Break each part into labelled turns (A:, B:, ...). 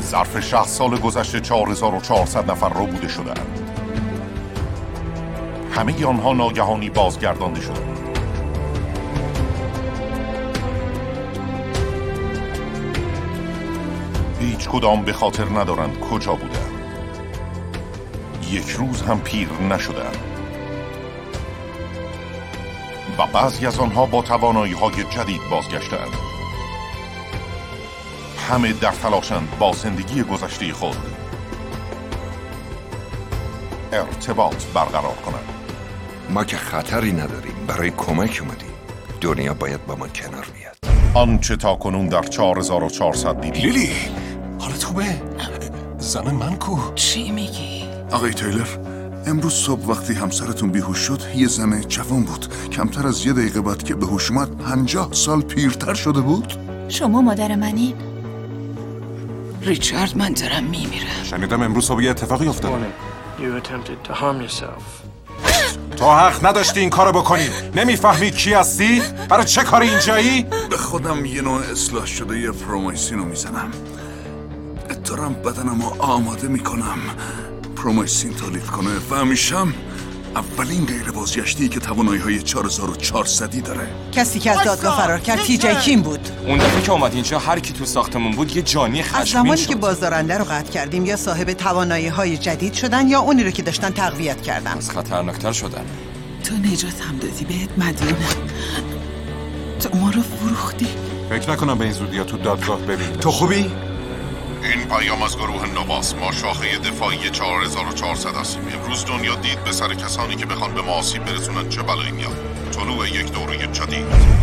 A: ظرف 60 سال گذشته 4400 نفر را بوده شدند. همه آنها ناگهانی بازگردانده شدند. هیچ کدام به خاطر ندارند کجا بودند. یک روز هم پیر نشدند. و بعضی از آنها با توانایی‌های جدید بازگشتند. همه در تلاشند با زندگی گذشته خود ارتباط برقرار کنند.
B: ما که خطری نداریم، برای کمک اومدیم. دنیا باید با ما کنار بیاد.
A: آنچه تا کنون در 4400 دیدیم.
C: لیلی، حالت خوبه؟ زن من کو؟
D: چی میگی؟
E: آقای تیلر، امروز صبح وقتی همسرتون بیهوش شد یه زن جوان بود. کمتر از 1 دقیقه بعد که به هوش اومد 50 سال پیرتر شده بود.
F: شما مادر منین؟
D: ریچارد، من دارم میمیرم.
C: شنیدم امروز صبح یه اتفاقی افتاد.
G: You attempted to harm yourself.
C: تو حق نداشتی این کارو بکنی. نمیفهمی کی هستی؟ برای چه کاری اینجایی؟
E: به خودم یه نوع اصلاح شده یه پرومایسین رو میزنم. دارم بدنم رو آماده میکنم پرومایسین تولید کنه و همیشم اولین غیر بازگشتی که توانایی‌های 4400 داره.
H: کسی که از دادگاه فرار کرد TJ کیم بود؟
I: اون دفعه که اومد اینجا هر کی تو ساختمون بود یه جانی خشمگین
H: از زمانی
I: شد.
H: که بازدارنده رو قطع کردیم یا صاحب توانایی‌های جدید شدن یا اونی رو که داشتن تقویت کردن.
I: از خطرناکتر شدن.
D: تو نجاتم دادی، بهت مدیونم. تو ما رو فروختی.
C: فکر نکنم به این زودی ها تو دادگاه ببینیم.
B: تو خوبی؟
A: این پیام از گروه نواس. ما شاخه دفاعی 4400 هستیم. امروز دنیا دید به سر کسانی که بخوان به ما آسیب برسونن چه بلایی میاد. طلوع یک دوره جدید.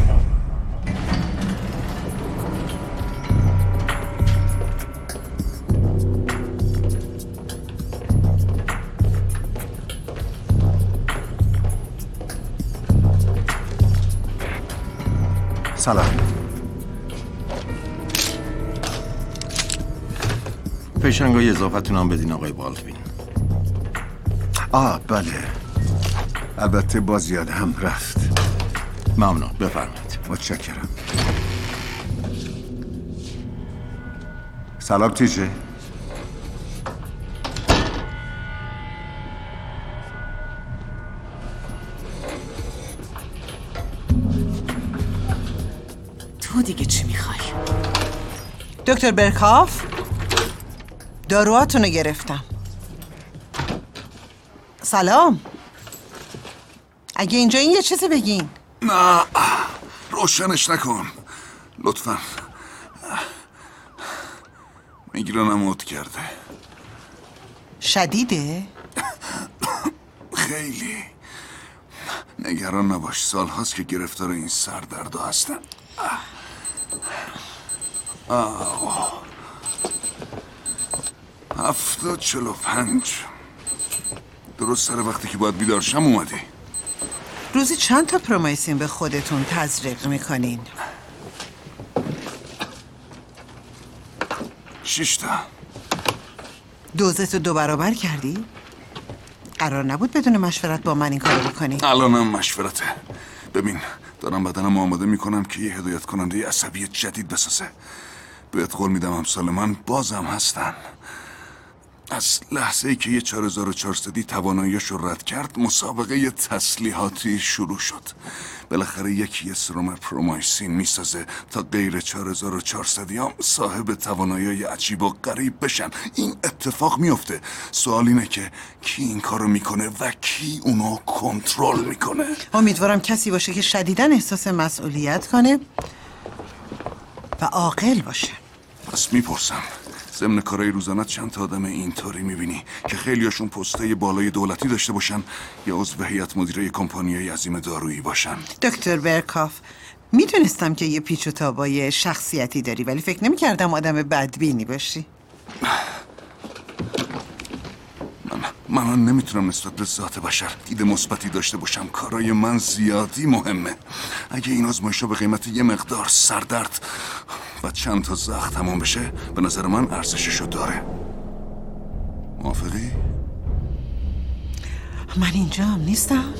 E: سلام.
J: پیشنگای اضافتون هم بدین آقای بالدوین.
E: بله. البته باز یادم رفت.
J: ممنون، بفرمایید.
E: متشکرم. سلام تیجه.
D: تو دیگه چی میخوای؟
H: دکتر برکاف، داروهاتون رو گرفتم. سلام. اگه اینجا این یه چیزی بگین.
E: نه، روشنش نکن لطفا. میگرنم موت کرده.
H: شدیده؟
E: خیلی. نگران نباش، سال هاست که گرفتار این سردرد هستم. 7:45. درست سر وقتی که باید بیدار شم اومدی.
H: روزی چند تا پرومایسین به خودتون تزریق میکنین؟
E: 6 تا.
H: دوزتو 2 برابر کردی؟ قرار نبود بدون مشورت با من این کارو بکنی؟
E: الانم مشورته. ببین، دارم بدنم آماده میکنم که یه هدایت کننده عصبی جدید بسازه. بهت قول میدم امثال من بازم هستن. از لحظه ای که یه 4400 تواناییش رو رد کرد، مسابقه یه تسلیحاتی شروع شد. بالاخره یکی یه سرم پرومایسین میسازه تا غیر 4400 هم صاحب توانایی عجیب و غریب بشن. این اتفاق میفته. سوال اینه که کی این کارو میکنه و کی اونو کنترل میکنه.
H: امیدوارم کسی باشه که شدیداً احساس مسئولیت کنه و عاقل باشه.
E: پس میپرسم، ضمن کارهای روزانت چند تا آدم اینطوری میبینی که خیلیاشون پستای بالای دولتی داشته باشن یا عضو هیئت مدیره کمپانیای عظیم دارویی باشن؟
H: دکتر برکاف، میدونستم که یه پیچ و تابای شخصیتی داری، ولی فکر نمی‌کردم آدم بدبینی باشی.
E: من نمیتونم نسبت به ذات بشر دید مثبتی داشته باشم. کارای من زیادی مهمه. اگه این آزمایش‌ها به قیمت یه مقدار سردرد و چند تا زخم تمام بشه، به نظر من ارزششو داره. موافقی؟
H: من اینجا هم نیستم.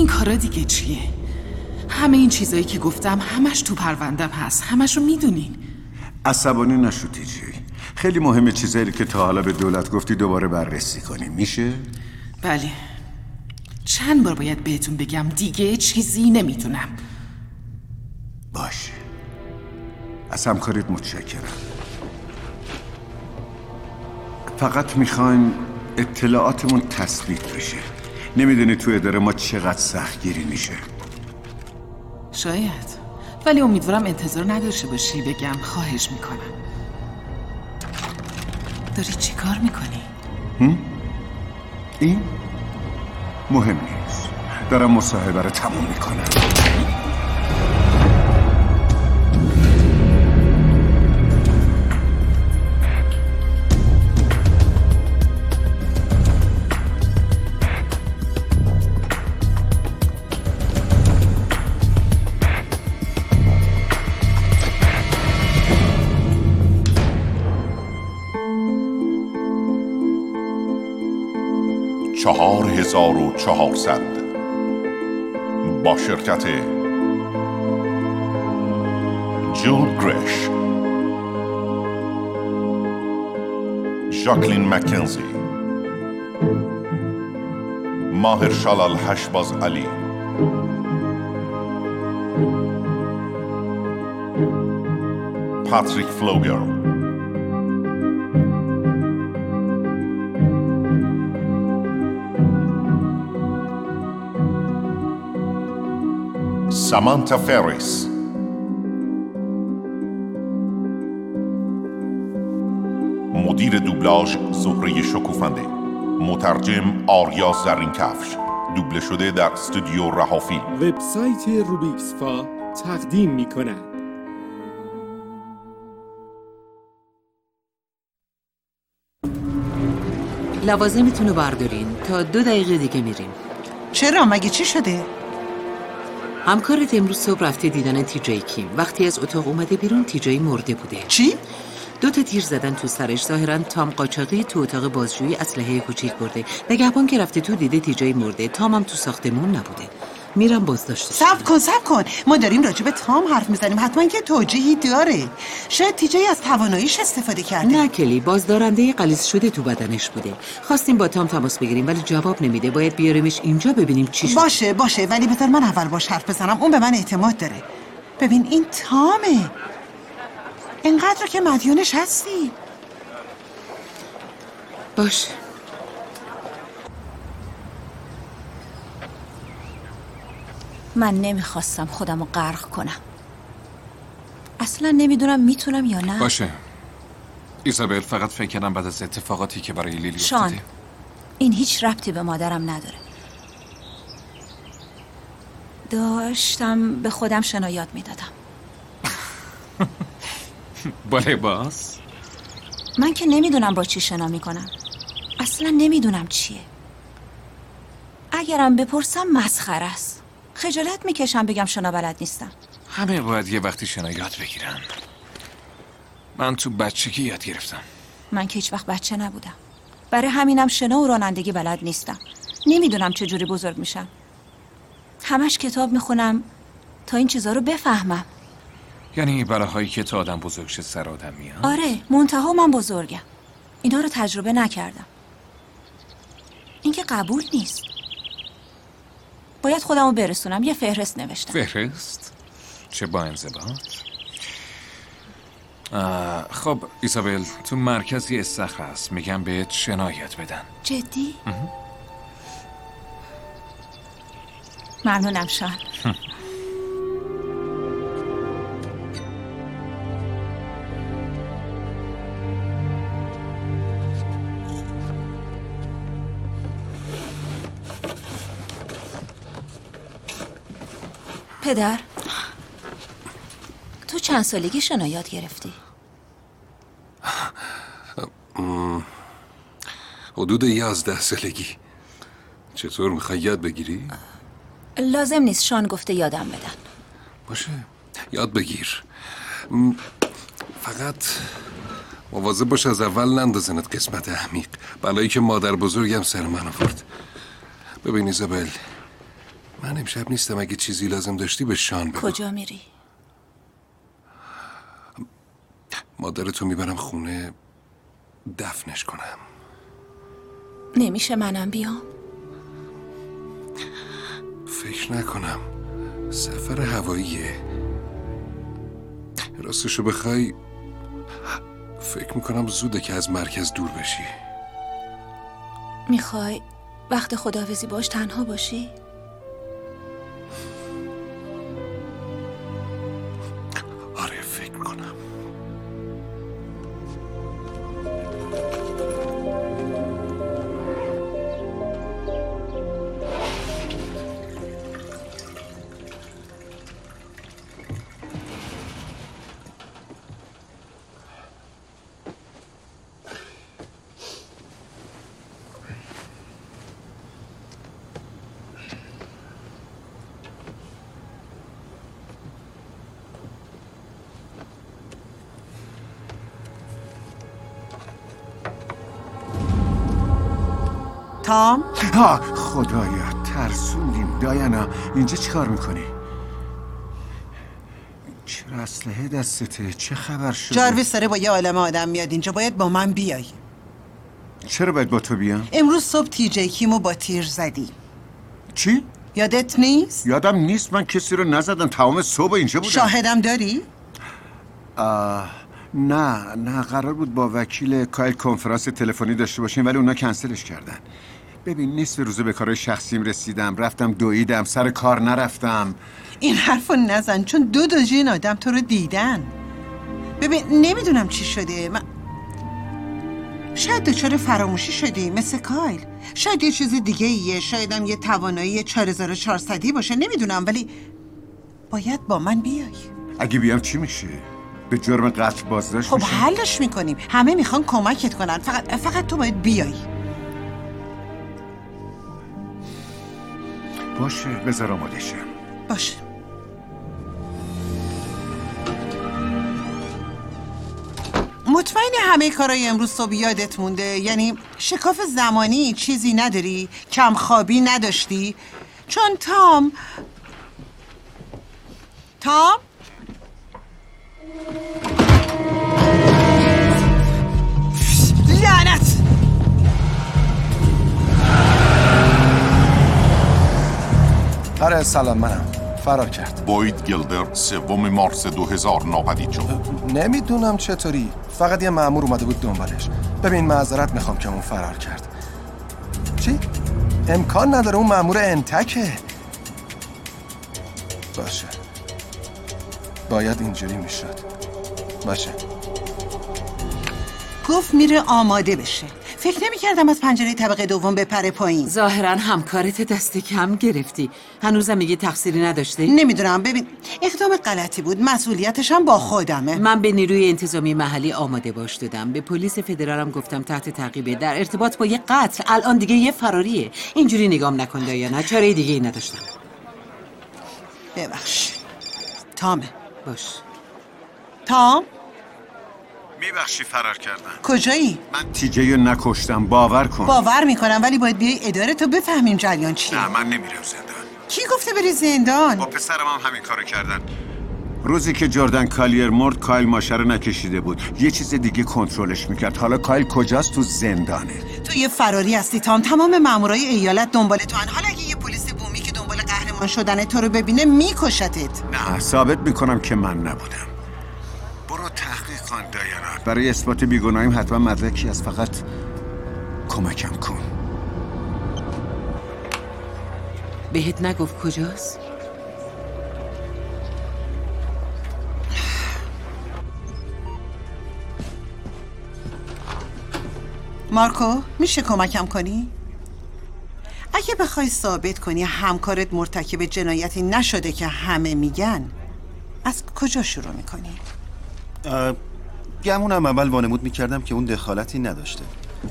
D: کارا دیگه چیه؟ همه این چیزایی که گفتم همش تو پروندم هست، همش رو میدونین.
J: عصبانی نشو تیجی. خیلی مهمه چیزایی که تا حالا به دولت گفتی دوباره بررسی کنیم. میشه؟
D: بله. چند بار باید بهتون بگم دیگه چیزی نمیدونم.
J: باشه. از همکاریت متشکرم. فقط میخوایم اطلاعاتمون تثبیت بشه. نمیدونی تو اداره ما چقدر سختگیری میشه.
D: شاید، ولی امیدوارم انتظار نداشته باشی بگم. خواهش میکنم. داری چی کار میکنی؟
J: این مهم نیست. دارم مصاحبه رو تموم میکنم.
A: $4,400 با شرکت جول گرش، ژاکلین مکنزی، ماهرشال الحشباز علی، پاتریک فلوگر، سامانتا فریس، مدیر دوبلاژ زهره شکوفنده، مترجم آریا زرینکفش، دوبله شده در استودیو رهافیلم.
F: وبسایت روبیکسفا تقدیم می‌کند.
K: لوازمتون رو بردارین تا 2 دقیقه دیگه میریم.
H: چرا؟ مگه چی شده؟
K: همکارت امروز صبح رفته دیدن تیجی کیم. وقتی از اتاق اومده بیرون تیجی مرده بوده.
H: چی؟
K: 2 تیر زدن تو سرش. ظاهراً تام قاچاقی تو اتاق بازجویی اسلحه کوچیک برده. نگهبان که رفته تو دیده تیجی مرده. تام هم تو ساختمون نبوده. میرم بازداشتش.
H: صبر کن. ما داریم راجع به تام حرف میزنیم. حتما که توجیهی داره. شاید تیجی از تواناییش استفاده کرده.
K: نه کلی، بازدارنده غلیظ شده تو بدنش بوده. خواستیم با تام تماس بگیریم ولی جواب نمیده. باید بیاریمش اینجا ببینیم چی شد.
H: باشه ولی بذار من اول باش حرف بزنم. اون به من اعتماد داره. ببین این تامه. اینقدر که مدیونش هستی.
K: باشه.
L: من نمیخواستم خودم رو غرق کنم. اصلا نمیدونم میتونم یا نه.
C: باشه ایزابل، فقط فکر کردم بعد از اتفاقاتی که برای لیلی
L: شان
C: افتاده.
L: این هیچ ربطی به مادرم نداره. داشتم به خودم شنا یاد میدادم.
C: با لباس؟
L: من که نمیدونم با چی شنا میکنم. اصلا نمیدونم چیه. اگرم بپرسم مسخره است. خجالت میکشم بگم شنا بلد نیستم.
C: همه باید یه وقتی شنا یاد بگیرن. من تو بچگی یاد گرفتم.
L: من که هیچ وقت بچه نبودم. برای همینم شنا و رانندگی بلد نیستم. نمیدونم چجوری بزرگ میشم. همش کتاب میخونم تا این چیزا رو بفهمم.
C: یعنی بلاهایی که تا آدم بزرگ شه سر آدم میاد؟
L: آره، منتها من بزرگم. اینا رو تجربه نکردم. این که قبول نیست. باید خودم رو برسونم. یه فهرست نوشتم.
C: فهرست؟ چه با انضباط؟ خب ایزابل، تو مرکز یه استخر هست. میگم بهت شنا یاد بدن.
L: جدی؟ ممنونم شان. پدر، تو چند سالگی شنا یاد گرفتی؟
B: حدود 11 سالگی. چطور میخوای یاد بگیری؟
L: لازم نیست، شان گفته یادم بدن.
B: باشه یاد بگیر. فقط مواظب باش از اول نندازنت قسمت عمیق. بلایی که مادر بزرگم سر من آورد. ببین ایزابل،
M: من امشب نیستم. اگه چیزی لازم داشتی به شان بگو.
L: کجا میری؟
M: مادرتو میبرم خونه دفنش کنم.
L: نمیشه منم بیام؟
M: فکر نکنم. سفر هواییه. راستشو بخوای فکر میکنم زوده که از مرکز دور بشی.
L: میخوای وقت خداحافظی باش تنها باشی؟
M: آره فکر کنم.
H: تام؟
J: خدایا ترسوندیم. دایانا اینجا چی کار میکنی؟ چرا اسلحه دستته؟ چه خبر شده؟
H: جارویس داره با یه عالم آدم میاد اینجا. باید با من بیای.
J: چرا باید با تو بیام؟
H: امروز صبح TJ کیمو با تیر زدی.
J: چی؟
H: یادت نیست؟
J: یادم نیست. من کسی رو نزدم. تمام صبح اینجا بودم.
H: شاهدم داری؟
J: نه قرار بود با وکیل کایل کنفرانس تلفنی داشته باشیم ولی اونا کنسلش کردن. ببین نصف روزه به کارهای شخصیم رسیدم. رفتم دویدم. سر کار نرفتم.
H: این حرفو نزن چون دو این آدم تو رو دیدن. ببین نمیدونم چی شده. شاید دچار فراموشی شدی مثل کایل. شاید یه چیز دیگه ایه. شایدم یه توانایی 4400 باشه. نمیدونم ولی باید با من بیای.
J: اگه بیام چی میشه؟ به جرم قتل بازداشت
H: خب
J: میشه؟
H: حلش میکنیم. همه میخوان کمکت کنن. فقط تو باید بیای.
J: باشه بذار آماده شم.
H: باشه. مطمئنی همه کارهای امروز صبح یادت مونده؟ یعنی شکاف زمانی چیزی نداری؟ کم خوابی نداشتی؟ چون تام لعنت.
N: آره سلام منم. فرار کرد.
A: بوید گیلدر 3 مارس 2000 ناپدید شد.
N: نمیدونم چطوری. فقط یه مأمور اومده بود دنبالش. ببین معذرت میخوام که اون فرار کرد. چی؟ امکان نداره اون مأمور انتکه. باشه. باید اینجوری میشد. باشه.
H: گفت میره آماده بشه. فکر نمی‌کردم از پنجره طبقه دوم بپره پایین.
K: ظاهراً همکارت دست کم گرفتی. هنوزم میگی تقصیری نداشته؟
H: نمیدونم. ببین اقدام غلطی بود. مسئولیتش هم با خودمه.
K: من به نیروی انتظامی محلی آماده باش دادم. به پلیس فدرالم گفتم تحت تعقیبه در ارتباط با یه قتل. الان دیگه یه فراریه. اینجوری نگام نکن دایانا. چاره دیگه ای نداشتم.
H: ببخش. تامه.
K: باش.
H: تام؟
J: میبخشی فرار کردم.
H: کجایی؟
J: من TJ رو نکشتم. باور کن.
H: باور میکنم ولی باید بیای اداره تا بفهمیم جریان چیه.
J: نه من نمیرم زندان.
H: کی گفته بری زندان؟
J: با پسرم هم همین کارو کردن. روزی که جردن کالیر مرد کایل ماشه رو نکشیده بود. یه چیز دیگه کنترلش میکرد. حالا کایل کجاست؟ تو زندانه.
H: تو یه فراری هستی تام. تمام مامورای ایالت دنبال تو هن. حالا اگه یه پلیس بومی که دنبال قهرمان شدن تو رو ببینه میکشتت.
J: نه ثابت میکنم که من نبودم. برو تحقیق کن دایانا. برای اثبات بیگناهیم حتما مدرکی از. فقط کمکم کن.
K: بهت نگفت کجاست؟
H: مارکو میشه کمکم کنی؟ اگه بخوای ثابت کنی همکارت مرتکب جنایتی نشده که همه میگن، از کجا شروع میکنی؟
O: گمونم اول وانمود میکردم که اون دخالتی نداشته.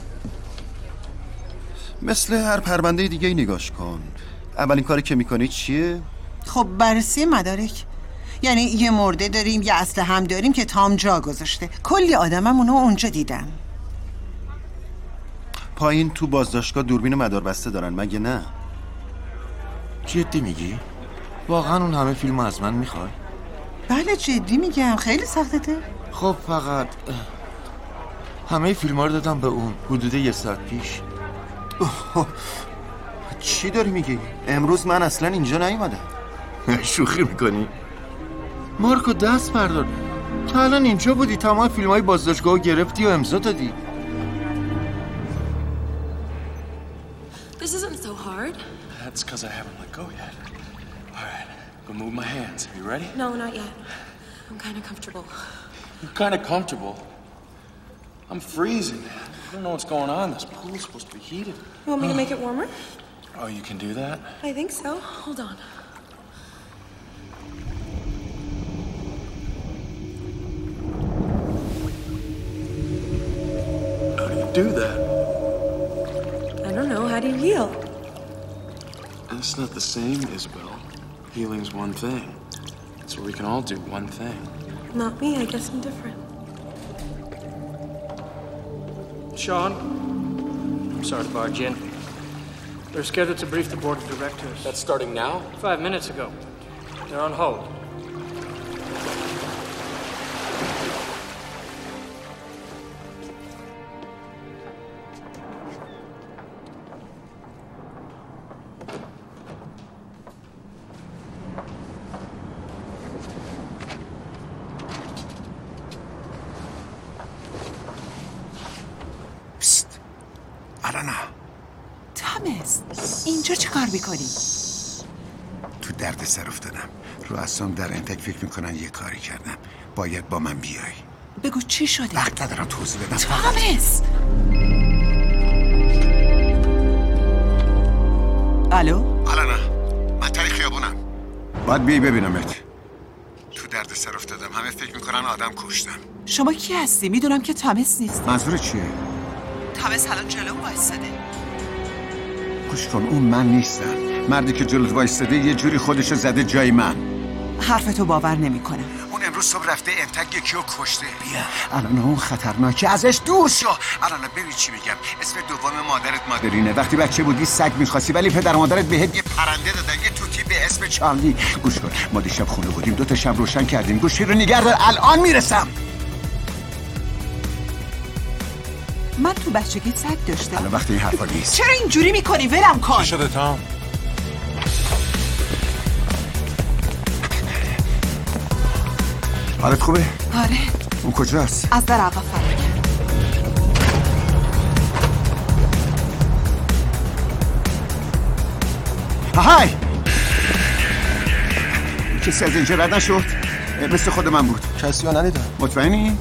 O: مثل هر پرونده دیگه ای نگاش کن. اولین کاری که میکنی چیه؟
H: خب بررسی مدارک. یعنی یه مرده داریم، یه اسلحه هم داریم که تام جا گذاشته. کلی آدمم اونو اونجا دیدن.
O: پایین تو بازداشتگاه دوربین مداربسته دارن مگه نه؟
P: جدی میگی؟ واقعا اون همه فیلم از من میخوای؟
H: بله جدی میگم، خیلی سختته.
P: خب فقط همه فیلم ها رو دادم به اون حدود 1 ساعت پیش.
O: چی داری میگی؟ امروز من اصلا اینجا نیومدم.
P: شوخی میکنی؟ مارکو دست بردار، تا الان اینجا بودی، تمام فیلم های بازداشتگاه رو گرفتی و امضا دادی.
Q: This isn't so hard.
I: That's because I haven't let go yet. All right, go move my hands. You ready?
Q: No, not yet. I'm kind of comfortable.
I: You're kind of comfortable. I'm freezing. I don't know what's going on. This pool's supposed to be heated.
Q: You want me to make it warmer?
I: Oh, you can do that?
Q: I think so. Hold on.
I: How do you do that?
Q: I don't know. How do you heal?
I: It's not the same, Isabel. Healing's one thing. So we can all do one thing.
Q: Not me. I guess I'm different.
G: Sean, I'm sorry to barge in. They're scheduled to brief the board of directors.
I: That's starting now?
G: 5 minutes ago. They're on hold.
D: تامس، اینجا چه کار میکنی؟
J: تو درد سر افتادم. رؤسام در انتک فکر میکنن یه کاری کردم. باید با من بیای.
D: بگو چی شده؟
J: وقت ندارم توضیح بدم.
D: تامس! الو؟
J: آلانا، من تای خیابونم. باید بیای ببینمت. تو درد سر افتادم. همه فکر میکنن آدم کشتم.
D: شما کی هستی؟ میدونم که تامس نیست.
J: منظور چیه؟
D: تامس الان جلو وایساده.
J: گوش کن، اون من نیستم. مردی که جلوت وایستاده یه جوری خودشو زده جای من.
D: حرفتو باور نمیکنم.
J: اون امروز صبح رفته انتک یکی رو کشته. بیا الان اون خطرناکه، ازش دور شو. الان ببین چی میگم. اسم دوم مادرت مادرینه. وقتی بچه بودی سگ میخواستی ولی پدر مادرت بهت یه پرنده دادن، یه توتی به اسم چارلی. گوش کن، ما دیشب خونه بودیم، 2 تا شب روشن کردیم. گوشی رو نگه دار، الان میرسم.
D: من تو بچگی سگ داشتم.
J: الان وقت این حرفا نیست.
D: چرا اینجوری میکنی؟ ولم کن.
C: چی شده تام؟
J: حالت خوبه؟
D: آره.
J: اون کجاست؟
D: از در عقب فرار کرد.
J: های! کسی از اینجا رد نشد؟ مثل خود من بود.
N: کسی رو ندیدم.
J: مطمئنی؟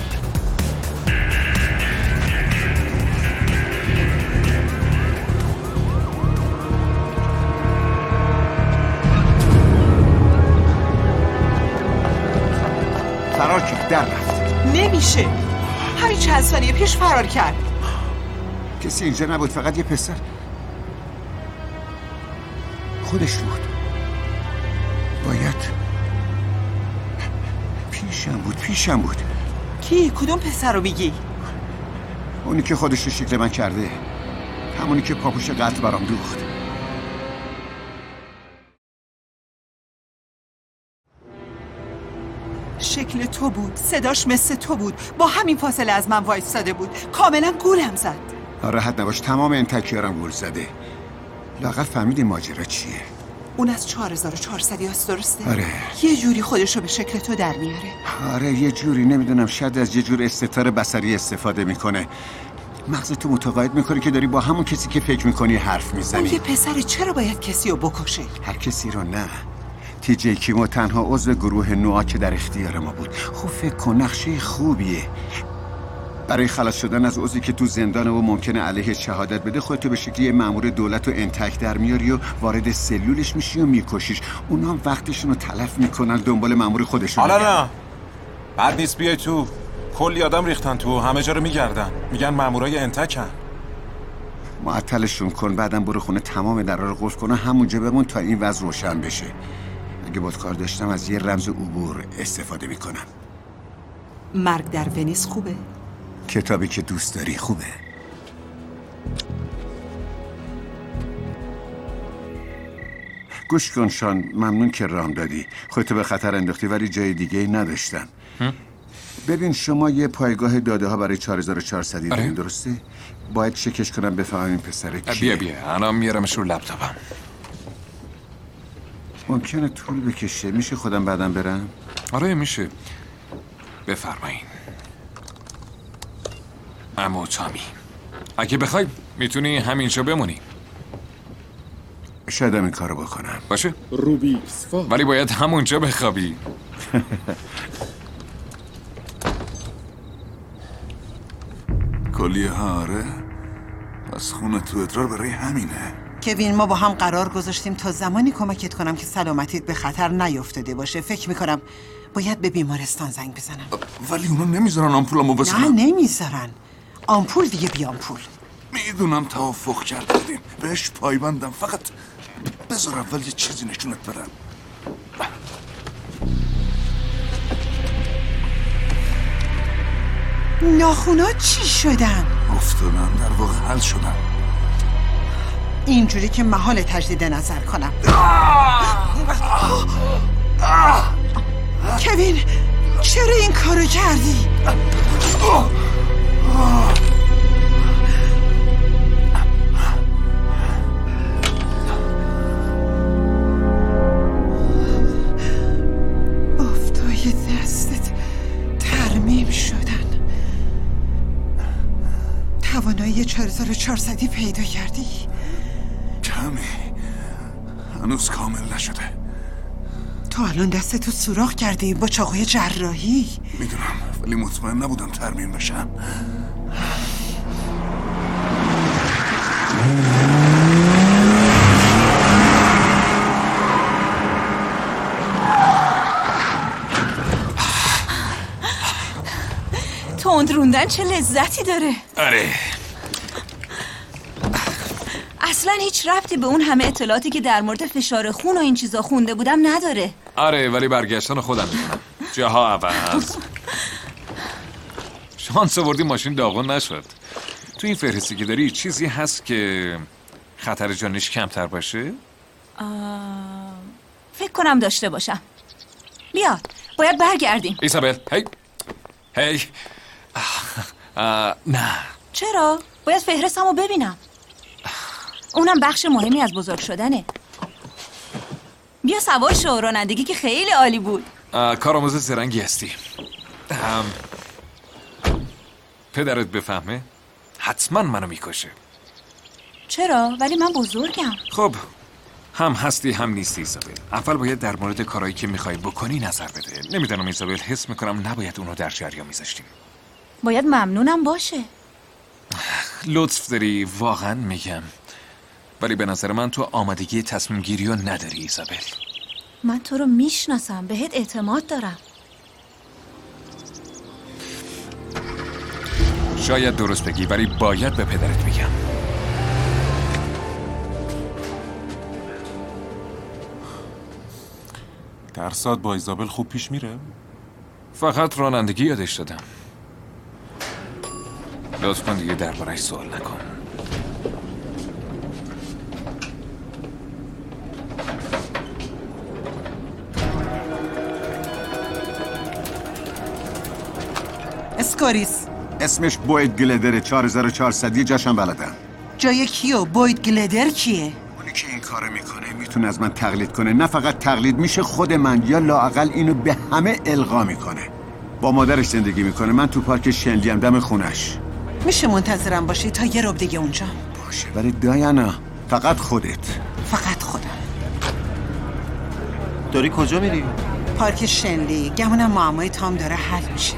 J: فرار کرد، در رفت.
D: نمیشه. همین چند ثانیه پیش فرار کرد.
J: کسی اینجا نبود، فقط یه پسر. خودش بود. باید پیشم بود.
D: کی؟ کدوم پسر رو میگی؟
J: اونی که خودش رو شکل من کرده، همونی که پاپوش قتل برام دوخت.
D: شکل تو بود، صداش مثل تو بود، با همین فاصله از من وایستاده بود، کاملا گولم زد.
J: راحت نباش، تمام این تکیارم گول زده. لااقل فهمیدی ماجرا چیه؟
D: اون از 4400 یاست، درسته؟
J: آره.
D: یه جوری خودشو به شکل تو در میاره.
J: آره یه جوری، نمیدونم، شاید از یه جور استتار بصری استفاده میکنه. مغزتو متقاعد میکنه که داری با همون کسی که فکر میکنی حرف میزنی.
D: اون یه پسر چرا باید کسی رو بکشه؟
J: هر کسی رو نه. TJ کیمو تنها عضو گروه نوآ که در اختیار ما بود. خوب فکر کن، نقشه خوبیه. برای خلاص شدن از عضوی که تو زندانه و ممکنه علیه شهادت بده، خودتو به شکلی یه مأمور دولت و انتک در میاری و وارد سلولش میشی و میکشیش. اونا هم وقتشون رو تلف میکنن دنبال مأمور خودشون.
C: حالا نه بعد نیست بیای تو. کلی آدم ریختن تو، همه جا رو میگردن، میگن مامورای انتکن.
J: معطلشون کن، بعدم برو خونه تمام درا رو قفل کن و همونجا بمون تا این وضع روشن بشه. اگه باید کار داشتم از یه رمز عبور استفاده میکنم.
D: مرگ در ونیز خوبه؟
J: کتابی که دوست داری خوبه. گوش کن شان، ممنون که رام دادی. خودتو به خطر انداختی ولی جای دیگه نداشتن. ببین شما یه پایگاه داده ها برای 4400 دارین، درسته؟ باید چکش کنم بفهمم این پسره کیه.
C: بیا الان میارمش رو لپتاپم.
J: ممکنه طول بکشه. میشه خودم بعدم برم؟
C: آره میشه. بفرمایین. عمو تامی، اگه بخوای میتونی همینجا بمونی.
J: شاید این کارو بکنم.
C: باشه؟
F: روبیکس فا.
C: ولی باید همونجا بخوابی.
E: کلیه ها؟ آره. پس خونه تو ادرار برای همینه.
H: کوین، ما با هم قرار گذاشتیم تا زمانی کمکت کنم که سلامتیت به خطر نیفتاده باشه. فکر میکنم باید به بیمارستان زنگ بزنم.
E: ولی اونا نمیذارن آمپولمو بزنم.
H: نه نمیذارن. آمپول دیگه بی آمپول.
E: میدونم توافق کردیم، بهش پایبندم، فقط بذار اول یه چیزی نشونت بدم.
H: ناخونا چی شدن؟
E: افتادن، در واقع حل شدن.
H: اینجوری که محال تجدید نظر کنم. کوین، چرا این کارو کردی؟ افتای دستت ترمیم شدن. توانایی 4400 پیدا کردی؟
E: کمی، هنوز کامل نشده.
H: تو الان دستتو سوراخ کردی با چاقوی جراحی.
E: میدونم، ولی مطمئن نبودم ترمیم بشم.
L: تند روندن چه لذتی داره.
C: آره.
L: اصلا هیچ ربطی به اون همه اطلاعاتی که در مورد فشار خون و این چیزا خونده بودم نداره.
C: آره ولی برگشتن خودم میکنم. جاها عوض. شانس آوردی ماشین داغون نشد. تو این فهرستی که داری چیزی هست که خطر جانش کمتر باشه؟
L: فکر کنم داشته باشم. بیا باید برگردیم.
C: ایزابل هی نه.
L: چرا؟ باید فهرستمو ببینم. اونم بخش مهمی از بزرگ شدنه. بیا سوار شو، رانندگی که خیلی عالی بود.
C: کارآموز زرنگی هستی. پدرت بفهمه حتما منو میکشه.
L: چرا؟ ولی من بزرگم.
C: خب هم هستی هم نیستی ایزابل. اول باید در مورد کارهایی که میخوای بکنی نظر بده. نمیدونم ایزابل، حس میکنم نباید اونو در جریان میذاشتیم.
L: باید ممنونم باشه.
C: لطف داری، واقعا میگم. ولی به نظر من تو آمادگی تصمیم گیری رو نداری ایزابل.
L: من تو رو میشناسم، بهت اعتماد دارم.
C: شاید درست بگی ولی باید به پدرت بگم.
R: درسات با ایزابل خوب پیش میره؟
C: فقط رانندگی یادش دادم. لطفاً دیگه درباره‌اش سوال نکن.
H: اسکوریس.
J: اسمش بوید گلدره. 4400 جاشم بلدم.
H: جای کیو؟ بوید گلدر کیه؟
J: اونی که این کارو میکنه میتونه از من تقلید کنه. نه فقط تقلید، میشه خود من، یا لااقل اینو به همه القا میکنه. با مادرش زندگی میکنه. من تو پارک شنلی ام دم خونش.
H: میشه منتظرم باشی تا یه رب دیگه اونجا؟
J: باشه ولی دایانا فقط خودت.
H: فقط خودم.
O: داری کجا میری؟
H: پارک شنلی. گمونم معمای تام داره حل میشه.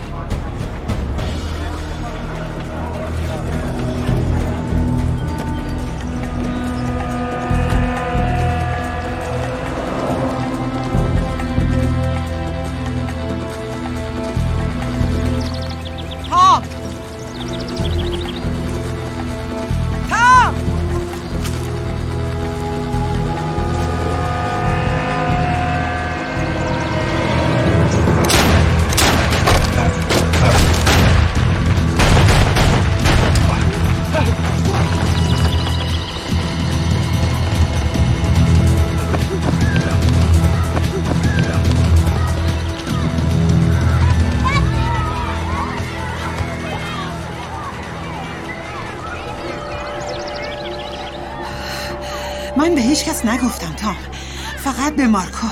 H: من به هیچ کس نگفتم تام، فقط به مارکو.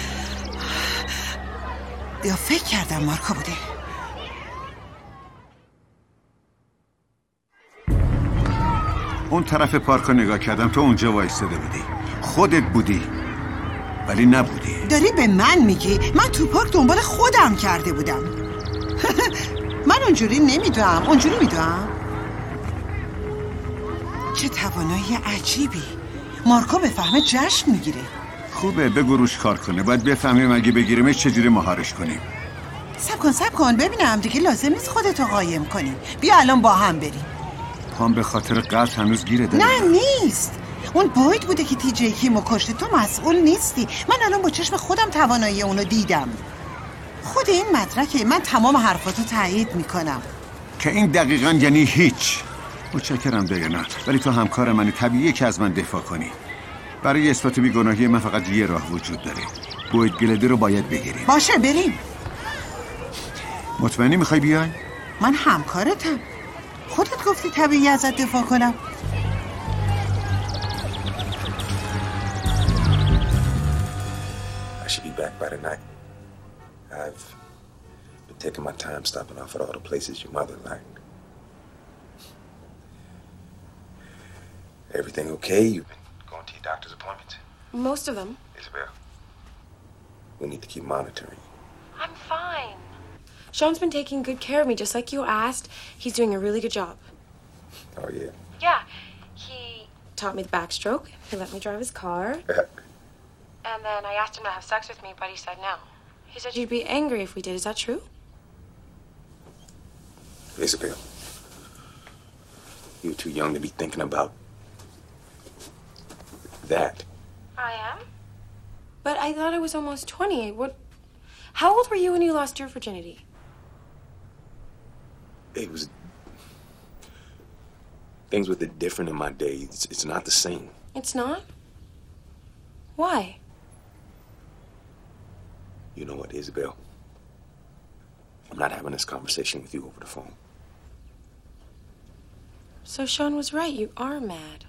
H: یا فکر کردم مارکو بوده.
J: اون طرف پارک رو نگاه کردم، تو اونجا وایستاده بودی، خودت بودی ولی نبودی.
H: داری به من میگی؟ من تو پارک دنبال خودم کرده بودم. من اونجوری نمیدونم، اونجوری میدونم. چه توانایی عجیبی. مارکو بفهمه جشن میگیره.
J: خوبه بگو روش کار کنه، باید بفهمیم اگه بگیریمش چجوری مهارش کنیم.
H: سب کن ببینم، دیگه لازم نیست خودتو قایم کنی. بیا الان با هم بریم.
J: پام به خاطر قتل هنوز گیره داره.
H: نه نیست، اون باید بوده که TJ کیمو کشته، تو مسئول نیستی. من الان با چشم خودم توانایی اونو دیدم. خود این مدرکه، من تمام حرفاتو تایید میکنم.
J: که این دقیقاً یعنی هیچ. متشکرم دیانا، ولی تو همکار منی، طبیعیه که از من دفاع کنی. برای اثبات بیگناهی من فقط یه راه وجود داره. بوید گلدی رو باید بگیریم.
H: باشه بریم.
J: مطمئنی میخوای بیای؟
H: من همکارتم. خودت گفتی طبیعی ازت دفاع کنم.
S: I should be back by tonight. I've been taking my time stopping off at all the places your mother liked. Everything okay? You've been going to your doctor's appointments?
Q: Most of them.
S: Isabel, we need to keep monitoring.
Q: I'm fine. Sean's been taking good care of me, just like you asked. He's doing a really good job.
S: Oh, yeah?
Q: Yeah. He taught me the backstroke. He let me drive his car. And then I asked him to have sex with me, but he said no. He said you'd be angry if we did. Is that true?
S: Isabel, you're too young to be thinking about that.
Q: I am? But I thought I was almost 20. What? How old were you when you lost your virginity?
S: It was... Things were different in my day. It's not the same.
Q: It's not? Why?
S: You know what, Isabel? I'm not having this conversation with you over the phone.
Q: So Sean was right. You are mad.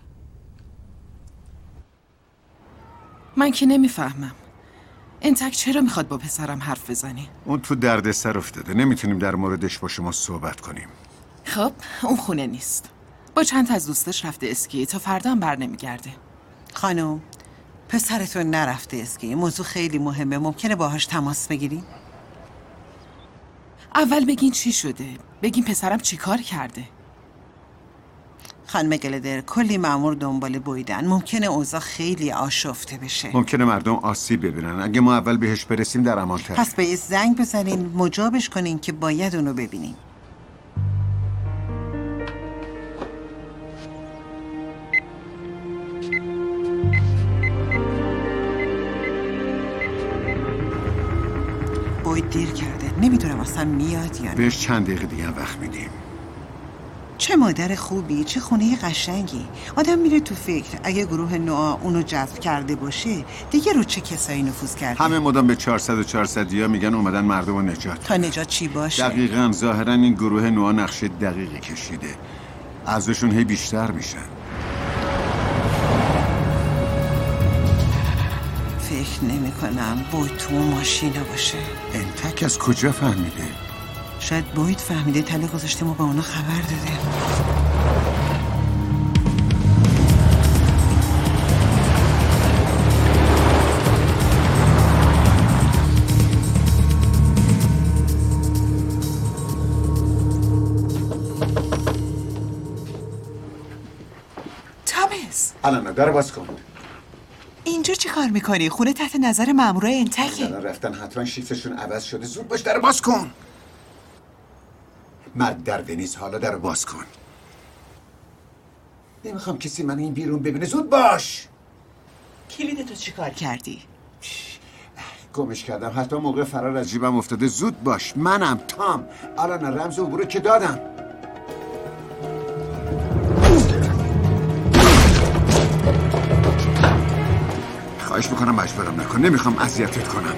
D: من که نمیفهمم. انتک چرا میخواد با پسرم حرف بزنی؟
J: اون تو دردسر افتاده، نمیتونیم در موردش با شما صحبت کنیم.
D: خب اون خونه نیست. با چند تا از دوستاش رفته اسکی، تا فردا هم بر نمیگرده.
H: خانم، پسرتون نرفته اسکی. موضوع خیلی مهمه. ممکنه باهاش تماس بگیریم؟
D: اول بگین چی شده. بگین پسرم چی کار کرده.
H: خانم گلدر، کلی مأمور دنبال بویدن. ممکنه اوضاع خیلی آشفته بشه.
J: ممکنه مردم آسیب ببینن. اگه ما اول بهش برسیم در امان تر.
H: پس به زنگ بزنین، مجابش کنین که باید اونو ببینیم. بوید دیر کرده. نمیدونم اصلا میاد یا نه.
J: بهش چند دقیقه دیگه وقت میدیم.
H: چه مادر خوبی، چه خونه قشنگی. آدم میره تو فکر اگه گروه نوآ اونو جذب کرده باشه دیگه رو چه کسایی نفوذ کرده.
J: همه مدام به 400 و 400 یا میگن اومدن مردم رو نجات.
H: تا نجات چی باشه؟
J: دقیقاً. ظاهراً این گروه نوآ نقشه دقیقی کشیده. ازشون هی بیشتر میشن.
H: فکر نمی کنم بوید تو ماشینا باشه.
J: انتک از کجا فهمیده؟
H: شاید بوید فهمیده تله گذاشته ما با اونا خبر داده.
D: تامس،
J: الان در باز کن.
D: اینجا چی کار میکنی؟ خونه تحت نظر مامورای انتکه.
J: الان رفتن، حتما شیفتشون عوض شده. زود باش در باز کن. مرد در ونیز، حالا در باز کن. نمیخوام کسی من این بیرون ببینه. زود باش.
D: کلیدتو چی کار کردی؟
J: گمش کردم، حتی موقع فرار از جیبم افتاده. زود باش. منم تام. الان رمز عبور که دادم. خواهش میکنم مجبورم نکن. نمیخوام اذیتت کنم.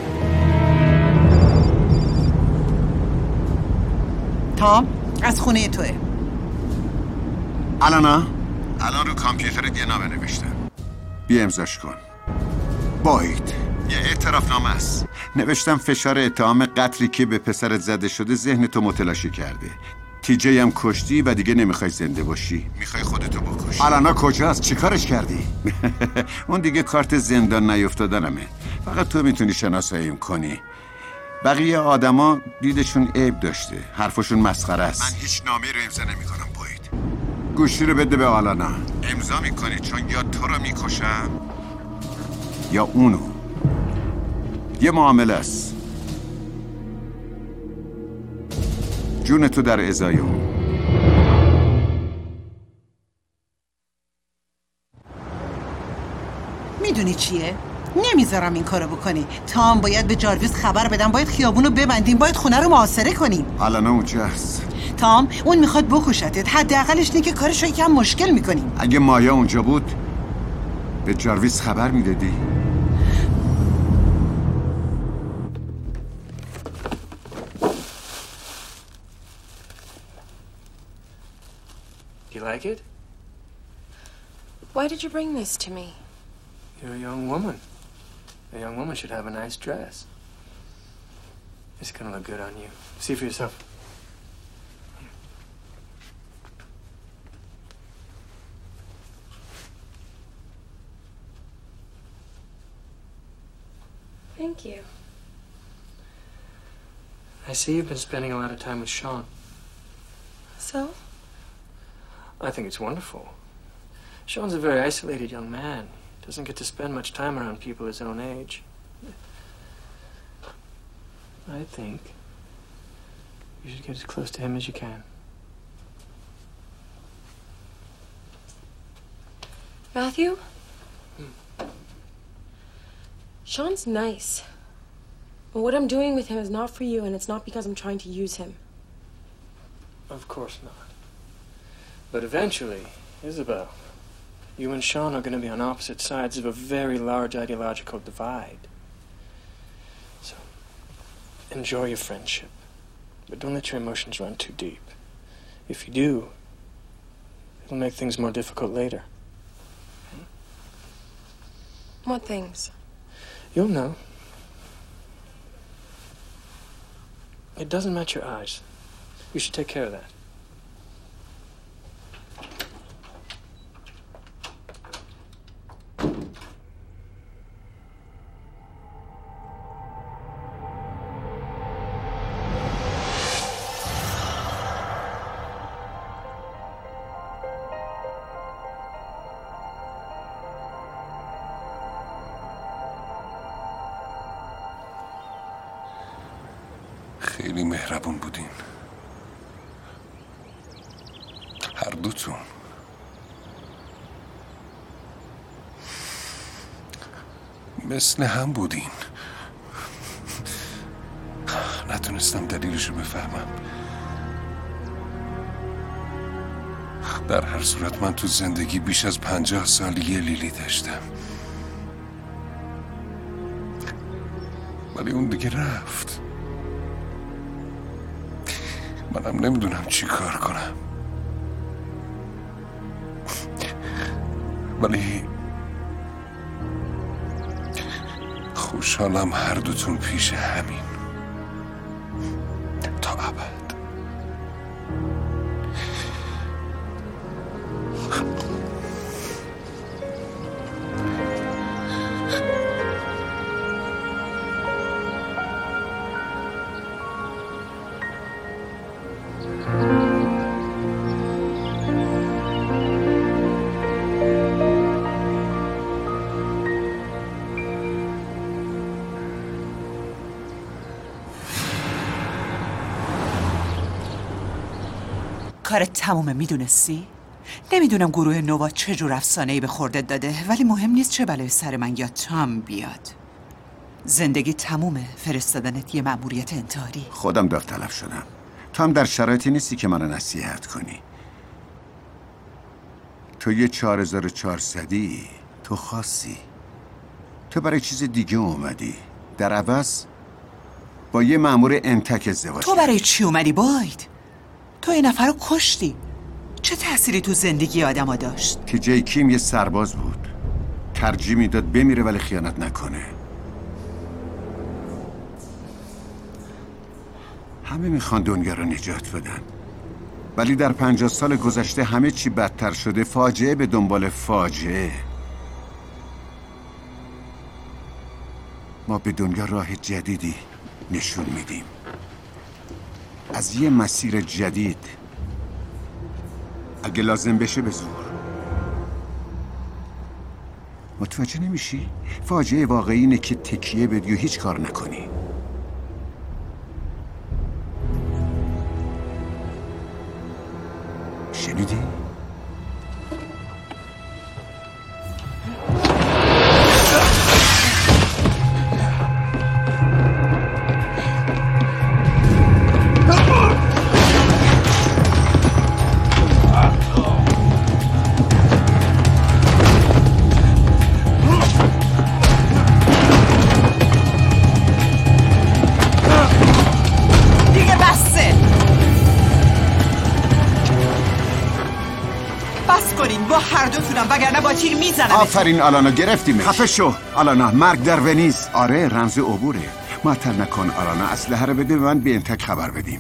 H: تام، از خونه توه.
J: الان رو کامپیوترت یه نامه نوشتم. بیا امضاش کن. باید یه اعترافنامه است. نوشتم فشار اتهام قتلی که به پسرت زده شده ذهنتو متلاشی کرده. تیجی هم کشتی و دیگه نمیخوای زنده باشی. میخوای خودتو بکشی. الانا کجاست؟ چیکارش کردی؟ اون دیگه کارت زندان نیفتادنمه. فقط تو میتونی شناساییم کنی. بقیه آدما دیدشون عیب داشته، حرفشون مسخره است. من هیچ نامه رو امضا نمیکنم. باید گوشی رو بده به آلانا. امضا میکنی چون یا تو رو میکشم یا اونو. یه معامله است. جون تو در ازای اون.
H: میدونی چیه؟ نمیذارم این کارو بکنی. تام باید به جارویس خبر بدم، باید خیابونو ببندیم، باید خونه رو محاصره کنیم.
J: آلانا اونجاست.
H: تام اون میخواد بکشتت. حداقلش اینه که کارش رو یکم مشکل میکنیم.
J: اگه مایا اونجا بود به جارویس خبر میدادی؟
G: Do you like it?
Q: Why did you bring this to me?
G: You're a young woman. A young woman should have a nice dress. It's gonna look good on you. See for yourself.
Q: Thank you.
G: I see you've been spending a lot of time with Sean.
Q: So?
G: I think it's wonderful. Sean's a very isolated young man. Doesn't get to spend much time around people his own age. I think you should get as close to him as you can.
Q: Matthew? Sean's nice. But what I'm doing with him is not for you, and it's not because I'm trying to use him.
G: Of course not. But eventually, Isabel, you and Sean are going to be on opposite sides of a very large ideological divide. So, enjoy your friendship. But don't let your emotions run too deep. If you do, it'll make things more difficult later.
Q: What things?
G: You'll know. It doesn't match your eyes. You should take care of that.
M: خیلی مهربون بودین هر دوتون. مثل هم بودین. نتونستم دلیلشو بفهمم. در هر صورت من تو زندگی بیش از 50 سال یه لیلی داشتم، ولی اون دیگه رفت. منم نمیدونم چی کار کنم، ولی خوشحالم هر دوتون پیش همین تا ابد.
D: کارت تمومه، میدونستی؟ نمیدونم گروه نوا چه جور افسانه‌ای به خوردت داده، ولی مهم نیست چه بلای سر من یا تام بیاد. زندگی تمومه. فرستادنت یه مأموریت انتحاری.
J: خودم داوطلب شدم. تام در شرایطی نیستی که منو نصیحت کنی. تو یه 4400ی، تو خاصی. تو برای چیز دیگه اومدی. در عوض با یه مأمور انتک ازدواج.
D: تو برای چی اومدی باید؟ تو این نفر رو کشتی. چه تأثیری تو زندگی آدم ها داشت؟
J: تیجی کیم یه سرباز بود. ترجیح میداد بمیره ولی خیانت نکنه. همه میخوان دنیا رو نجات بدن، ولی در 50 سال گذشته همه چی بدتر شده. فاجعه به دنبال فاجعه. ما به دنیا راه جدیدی نشون میدیم، از یه مسیر جدید، اگه لازم بشه به زور. متوجه نمیشی؟ فاجعه واقعی اینه که تکیه بدی و هیچ کار نکنی. شنیدی؟
D: وگرنه با تیر میزنم.
J: آفرین آلانا، گرفتیمش. خفه شو آلانا. مرگ در ونیز. آره رمز عبوره. معطل نکن آلانا، اسلحه رو بده به من، به انتک خبر بدیم.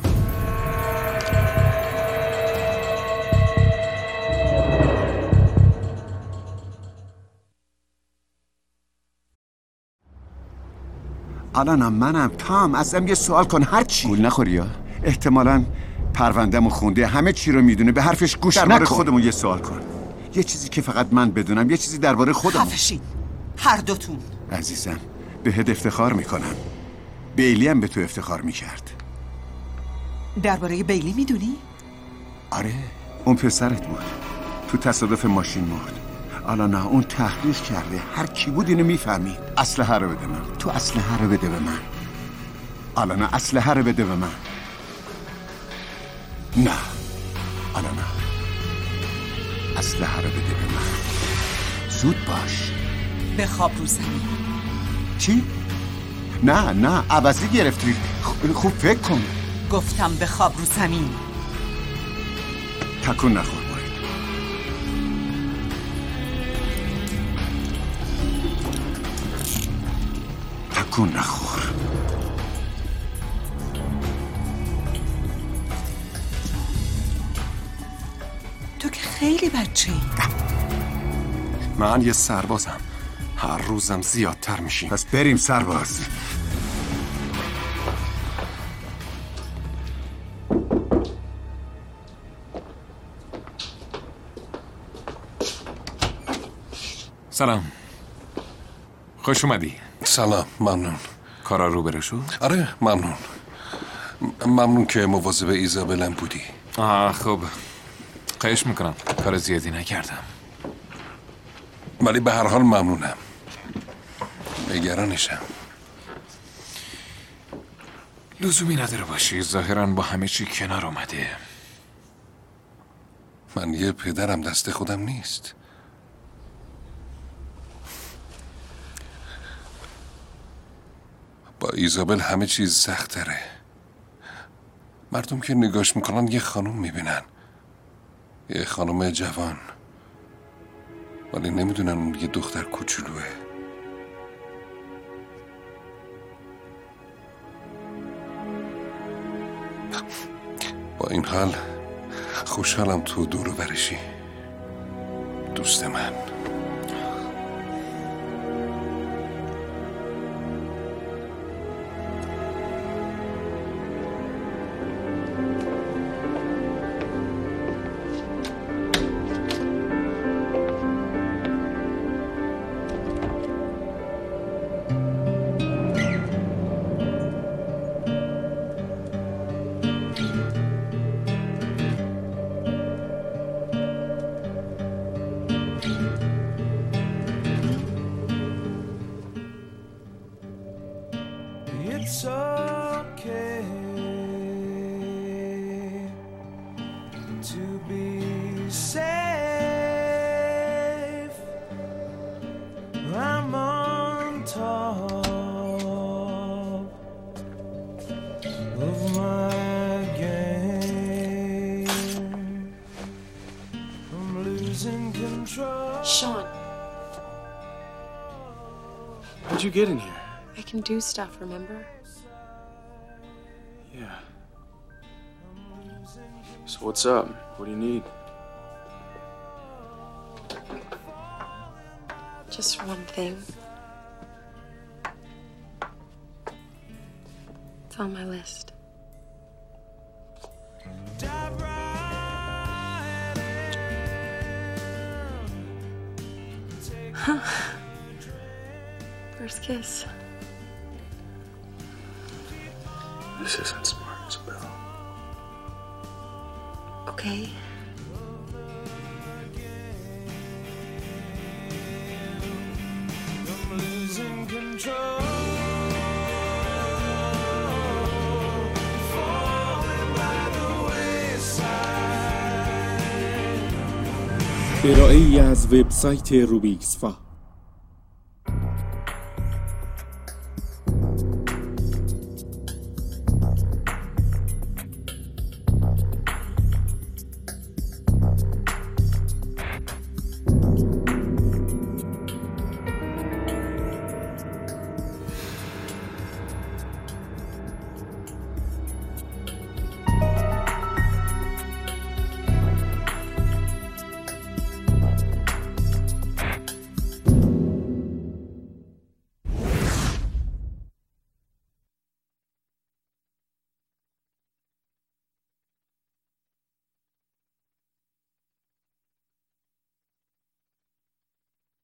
J: آلانا منم. تام ازم یه سوال کن، هر چی. گول نخوری یا؟ احتمالاً پرونده‌مو خونده، همه چی رو میدونه، به حرفش گوش نکن. در مورد خودمون یه سوال کن، یه چیزی که فقط من بدونم، یه چیزی درباره خودم.
D: خفشین هر دوتون.
J: عزیزم بهت افتخار میکنم. بیلی هم به تو افتخار میکرد.
D: درباره بیلی میدونی؟
J: آره اون پسرت بود، تو تصادف ماشین مرد. آلانا اون تحقیق کرده، هر کی بود اینو میفهمید. اسلحه رو بده من. تو اسلحه رو بده به من. آلانا اسلحه رو بده به من. نه آلانا، اسلحه رو بده به من. زود باش.
D: بخواب رو زمین.
J: چی؟ نه عوضی گرفتی. خوب فکر کن.
D: گفتم بخواب رو زمین.
J: تکون نخور باید. تکون نخور.
D: تو که خیلی بچه‌ای.
R: من یه سربازم، هر روزم زیادتر میشیم.
J: پس بریم سرباز.
C: سلام، خوش اومدی.
M: سلام، ممنون.
C: کارا رو بره شد؟
M: آره ممنون که مواظب ایزابلم بودی.
C: خب خواهش میکنم، کار زیادی نکردم.
M: ولی به هر حال ممنونم. نگرانشم.
C: لزومی نداره باشی، ظاهراً با همه چی کنار اومده.
M: من یه پدرم دست خودم نیست. با ایزابل همه چیز سخت‌تره. مردم که نگاش میکنن یه خانم میبینن، یه خانم جوان، ولی نمیدونن اون یه دختر کوچولوه. با این حال خوشحالم تو دور و برشی، دوست من.
T: It's okay to be safe. I'm on top of my game. I'm losing control.
Q: Sean,
I: How'd you get in here?
Q: I can do stuff, remember?
I: Yeah. So what's up? What do you need?
Q: Just one thing. It's on my list. First kiss.
I: This isn't smart, Isabel.
Q: Okay.
T: I'm losing control. Falling by the wayside.
F: ارائه‌ای از وبسایت روبیکس فا